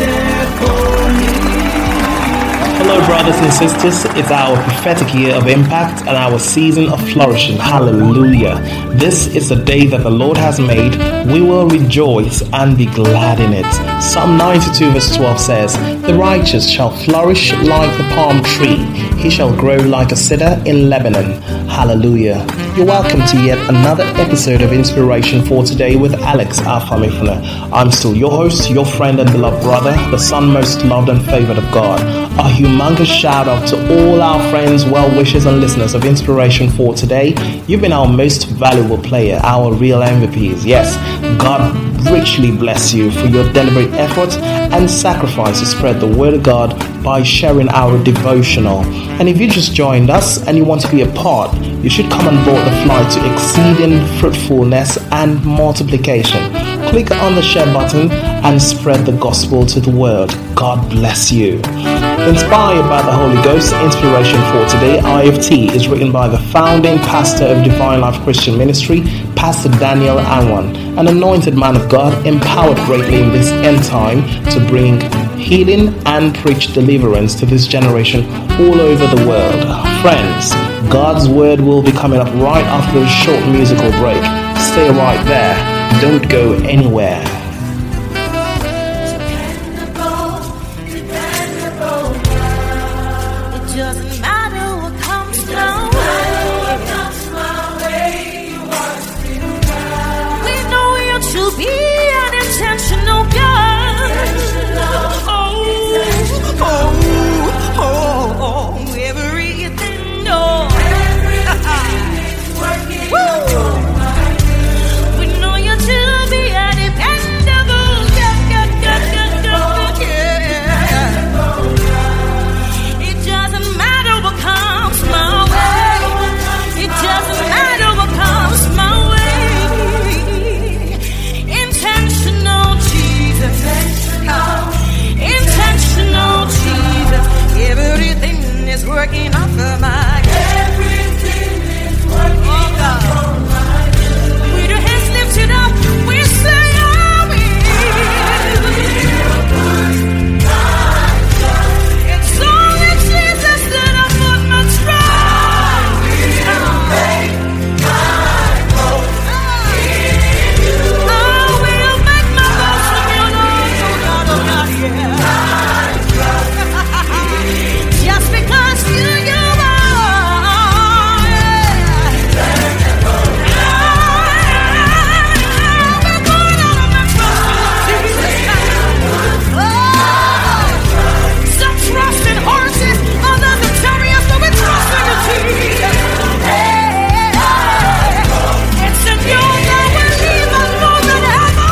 Hello, brothers and sisters. It's our prophetic year of impact and our season of flourishing. Hallelujah. This is the day that the Lord has made. We will rejoice and be glad in it. Psalm 92 verse 12 says, "The righteous shall flourish like the palm tree. He shall grow like a cedar in Lebanon." Hallelujah. You're welcome to yet another episode of Inspiration for Today with Alex Afamifuna. I'm still your host, your friend and beloved brother, the son most loved and favored of God. A humongous shout out to all our friends, well-wishers and listeners of Inspiration for Today. You've been our most valuable player, our real MVPs. Yes, God richly bless you for your deliberate effort and sacrifice to spread the word of God by sharing our devotional. And if you just joined us and you want to be a part, you should come on board the flight to exceeding fruitfulness and multiplication. Click on the share button and spread the gospel to the world. God bless you. Inspired by the Holy Ghost, Inspiration for Today, IFT, is written by the founding pastor of Divine Life Christian Ministry, Pastor Daniel Anwan, an anointed man of God, empowered greatly in this end time to bring healing and preach deliverance to this generation all over the world. Friends, God's word will be coming up right after a short musical break. Stay right there. Don't go anywhere. Doesn't matter what comes my way, you are still God. We know you to be an intentional God. Everything, no. Everything is working for my good. We know you to be a dependable God. It doesn't matter what comes my way. It doesn't matter what comes my way. Intentional Jesus. Intentional Jesus. Everything is working out for my good. Everything is working out for my good. With your hands lifted up, we say, it's only Jesus that I put my trust. I will make my boast in you. I will make my boast in you, Lord. Oh God, yeah. Just because you are. We're going out of my trust in Jesus. Some trust in horses, others in chariots, but we trust in Jesus. It's in you that we leave us more than ever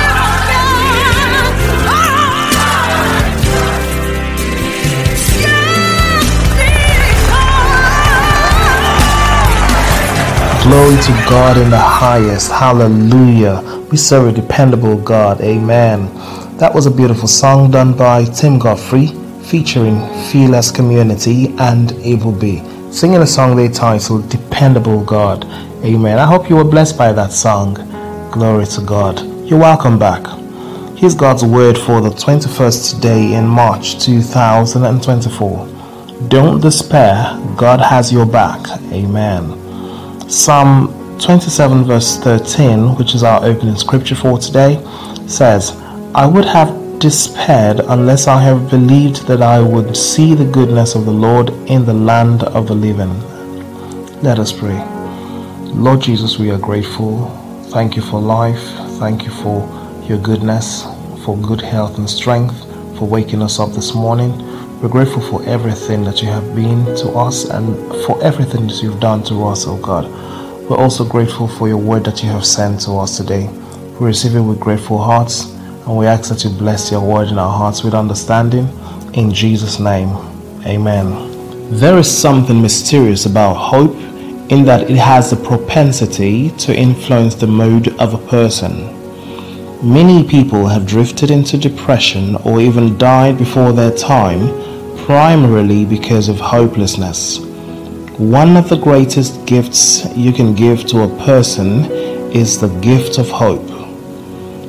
Glory to God in the highest. Hallelujah. We serve a dependable God. Amen. That was a beautiful song done by Tim Godfrey featuring Fearless Community and Able B, singing a song they titled Dependable God. Amen. I hope you were blessed by that song. Glory to God. You're welcome back. Here's God's word for the 21st day in March 2024. Don't despair. God has your back. Amen. Psalm 27 verse 13, which is our opening scripture for today, says, "I would have despaired unless I have believed that I would see the goodness of the Lord in the land of the living." Let us pray. Lord Jesus, we are grateful. Thank you for life. Thank you for your goodness, for good health and strength, for waking us up this morning. We're grateful for everything that you have been to us and for everything that you've done to us, oh God. We're also grateful for your word that you have sent to us today. We receive it with grateful hearts, and we ask that you bless your word in our hearts with understanding. In Jesus' name, amen. There is something mysterious about hope in that it has the propensity to influence the mood of a person. Many people have drifted into depression or even died before their time, primarily because of hopelessness. One of the greatest gifts you can give to a person is the gift of hope.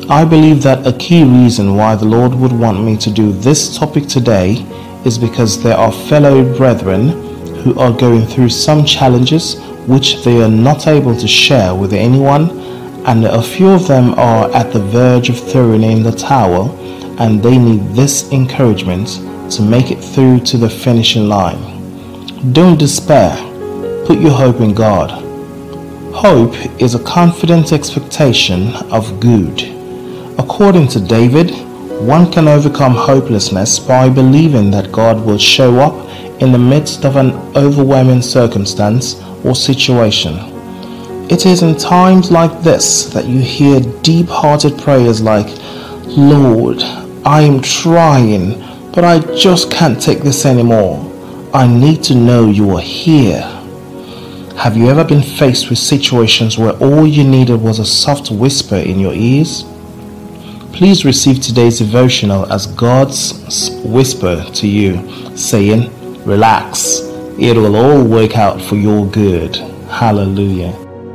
I believe that a key reason why the Lord would want me to do this topic today is because there are fellow brethren who are going through some challenges which they are not able to share with anyone, and a few of them are at the verge of throwing in the towel, and they need this encouragement to make it through to the finishing line. Don't despair. Put your hope in God. Hope is a confident expectation of good. According to David, one can overcome hopelessness by believing that God will show up in the midst of an overwhelming circumstance or situation. It is in times like this that you hear deep-hearted prayers like, "Lord, I am trying, but I just can't take this anymore. I need to know you are here." Have you ever been faced with situations where all you needed was a soft whisper in your ears? Please receive today's devotional as God's whisper to you, saying, "Relax, it will all work out for your good." Hallelujah.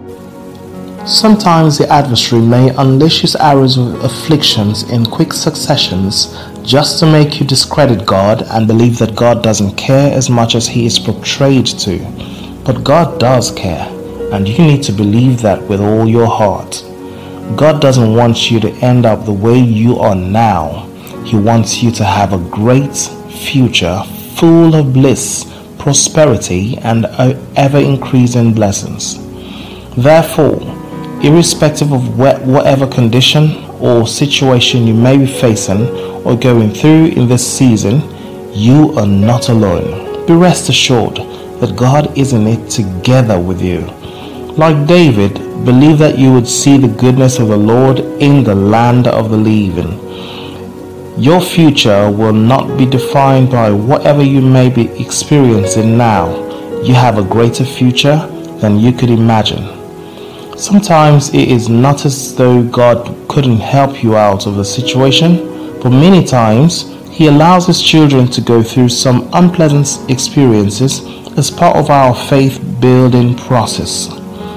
Sometimes the adversary may unleash his arrows of afflictions in quick successions just to make you discredit God and believe that God doesn't care as much as he is portrayed to. But God does care, and you need to believe that with all your heart. God doesn't want you to end up the way you are now. He wants you to have a great future full of bliss, prosperity, and ever-increasing blessings. Therefore, irrespective of whatever condition or situation you may be facing or going through in this season, you are not alone. Be rest assured that God is in it together with you. Like David, believe that you would see the goodness of the Lord in the land of the living. Your future will not be defined by whatever you may be experiencing now. You have a greater future than you could imagine. Sometimes it is not as though God couldn't help you out of the situation, but many times He allows His children to go through some unpleasant experiences as part of our faith building process.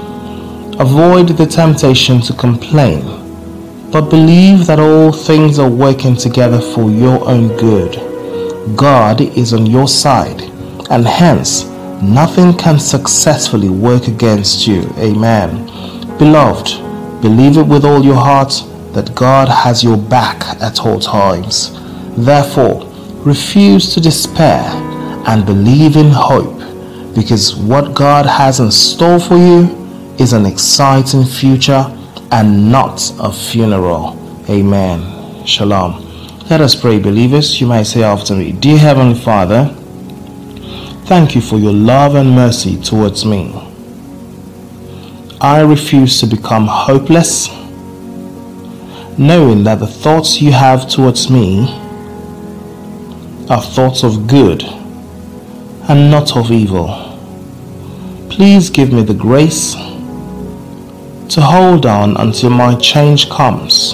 Avoid the temptation to complain, but believe that all things are working together for your own good. God is on your side, and hence nothing can successfully work against you. Amen. Beloved, believe it with all your heart that God has your back at all times. Therefore, refuse to despair and believe in hope, because what God has in store for you is an exciting future and not a funeral. Amen. Shalom. Let us pray, believers. You may say after me, "Dear Heavenly Father, thank you for your love and mercy towards me. I refuse to become hopeless, knowing that the thoughts you have towards me are thoughts of good and not of evil. Please give me the grace to hold on until my change comes.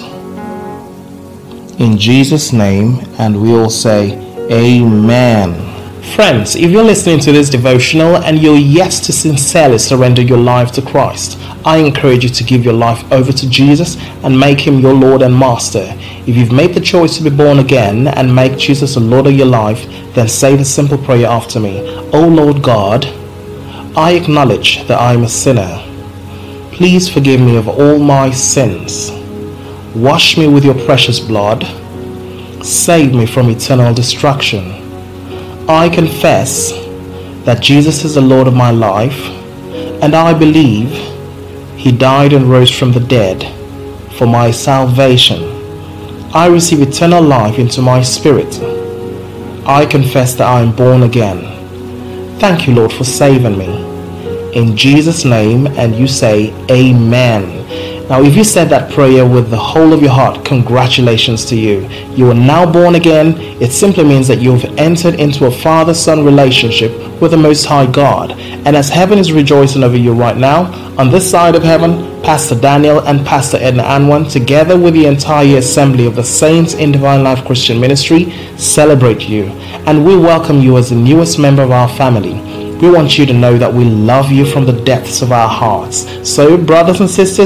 In Jesus' name, and we all say, Amen." Friends, if you're listening to this devotional and you're yet to sincerely surrender your life to Christ, I encourage you to give your life over to Jesus and make Him your Lord and Master. If you've made the choice to be born again and make Jesus the Lord of your life, then say the simple prayer after me. "Oh Lord God, I acknowledge that I am a sinner. Please forgive me of all my sins. Wash me with your precious blood. Save me from eternal destruction. I confess that Jesus is the Lord of my life, and I believe He died and rose from the dead for my salvation. I receive eternal life into my spirit. I confess that I am born again. Thank you, Lord, for saving me. In Jesus' name," and you say, Amen. Now, if you said that prayer with the whole of your heart, congratulations to you. You are now born again. It simply means that you've entered into a father-son relationship with the Most High God. And as heaven is rejoicing over you right now, on this side of heaven, Pastor Daniel and Pastor Edna Anwan, together with the entire assembly of the Saints in Divine Life Christian Ministry, celebrate you. And we welcome you as the newest member of our family. We want you to know that we love you from the depths of our hearts. So, brothers and sisters,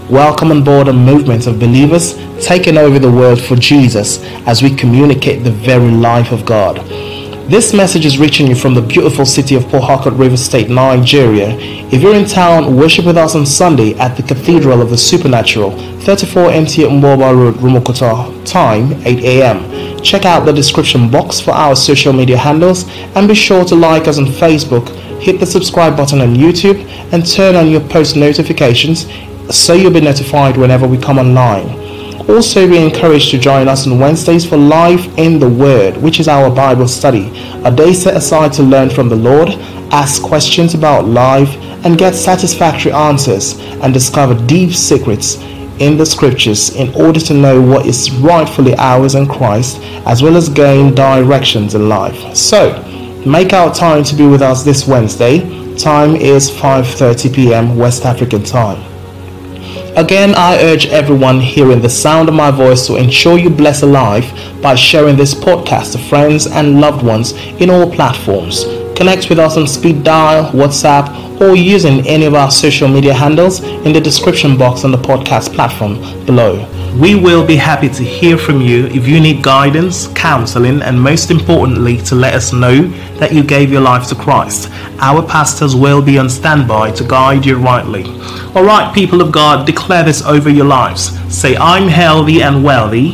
Welcome on board a movement of believers taking over the world for Jesus as we communicate the very life of God. This message is reaching you from the beautiful city of Port Harcourt, Rivers State, Nigeria. If you're in town, worship with us on Sunday at the Cathedral of the Supernatural, 34 MT Mboba Road, Rumokota, time 8 a.m. Check out the description box for our social media handles and be sure to like us on Facebook, hit the subscribe button on YouTube and turn on your post notifications so you'll be notified whenever we come online. Also, be encouraged to join us on Wednesdays for Life in the Word, which is our Bible study, a day set aside to learn from the Lord, ask questions about life, and get satisfactory answers and discover deep secrets in the scriptures in order to know what is rightfully ours in Christ, as well as gain directions in life. So, make out time to be with us this Wednesday. Time is 5:30 p.m. West African time. Again, I urge everyone hearing the sound of my voice to ensure you bless a life by sharing this podcast to friends and loved ones in all platforms. Connect with us on speed dial, WhatsApp, or using any of our social media handles in the description box on the podcast platform below. We will be happy to hear from you if you need guidance, counseling, and most importantly, to let us know that you gave your life to Christ. Our pastors will be on standby to guide you rightly. Alright, people of God, declare this over your lives. Say, I'm healthy and wealthy.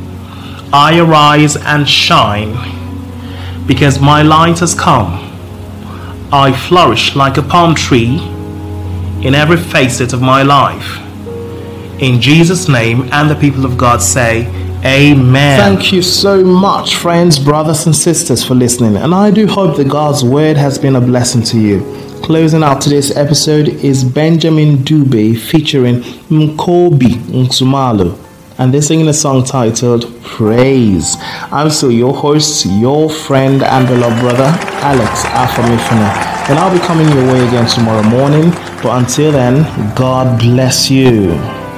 I arise and shine because my light has come. I flourish like a palm tree in every facet of my life. In Jesus' name, and the people of God say, Amen. Thank you so much, friends, brothers and sisters, for listening. And I do hope that God's word has been a blessing to you. Closing out today's episode is Benjamin Dube featuring Mkobi Nsumalu. And they're singing a song titled Praise. I'm still your host, your friend and beloved brother, Alex Afamifuna. And I'll be coming your way again tomorrow morning. But until then, God bless you.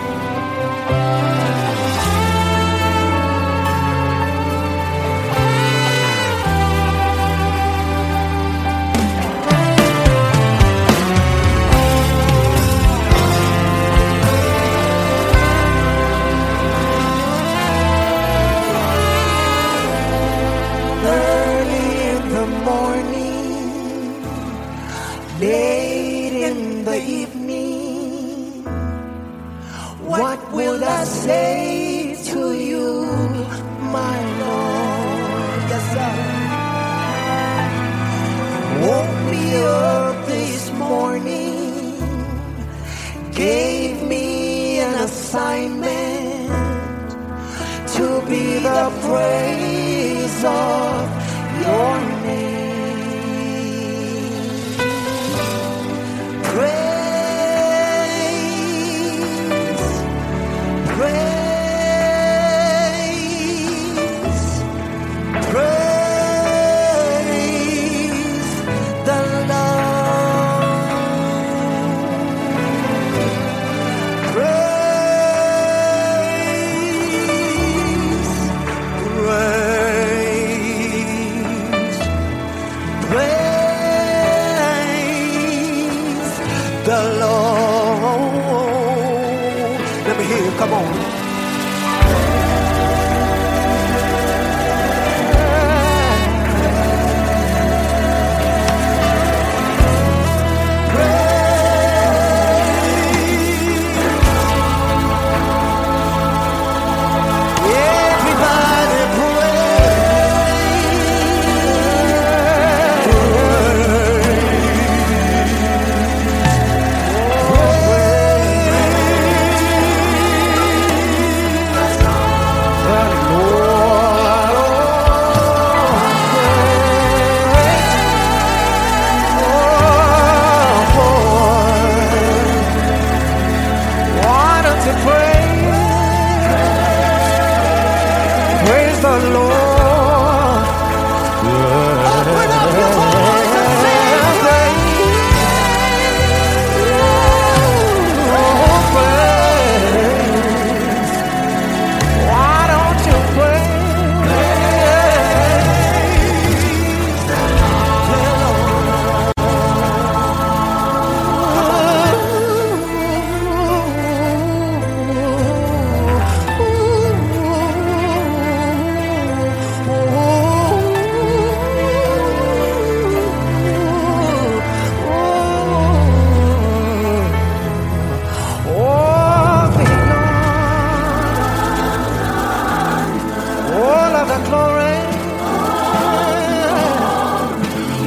Late in the evening, what will I say to you, my Lord? Yes, sir. Woke me up this morning, gave me an assignment to be the praise of your name. Praise, praise.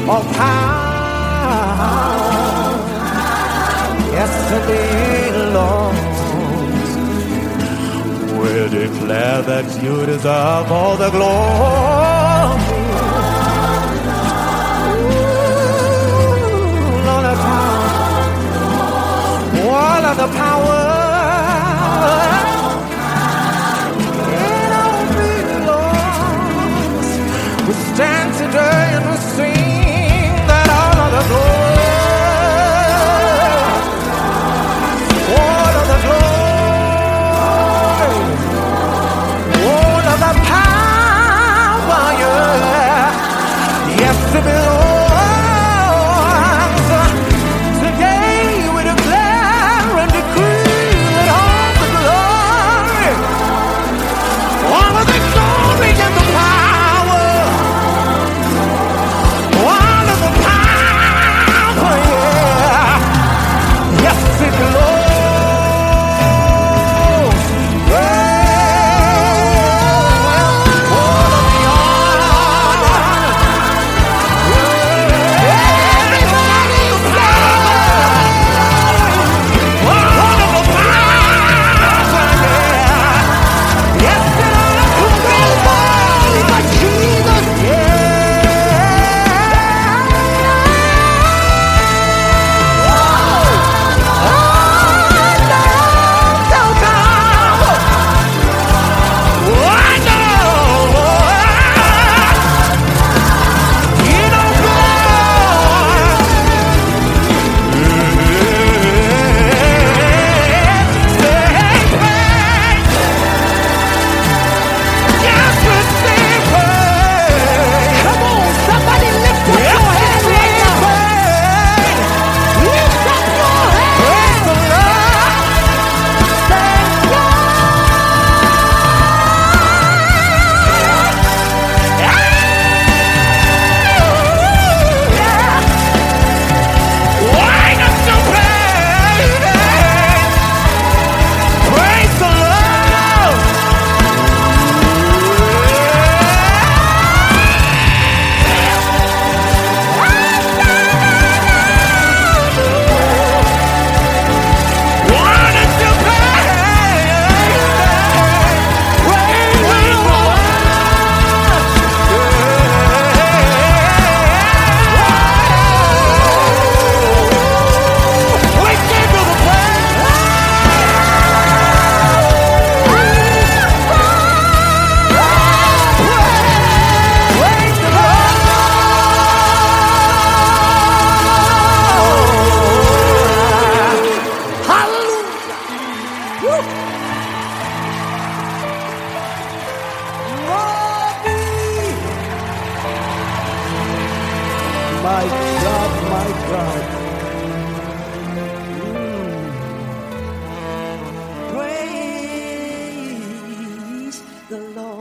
all power, yes, to belongs. We declare that you deserve all the glory. Ooh, Lord of power, all of the power. Stand today and we sing that all of the glory, all of the glory, all of the power, yeah, yes, it belongs. Today we declare and decree that all the glory, all of the glory and the power. My God, my God. Praise the Lord.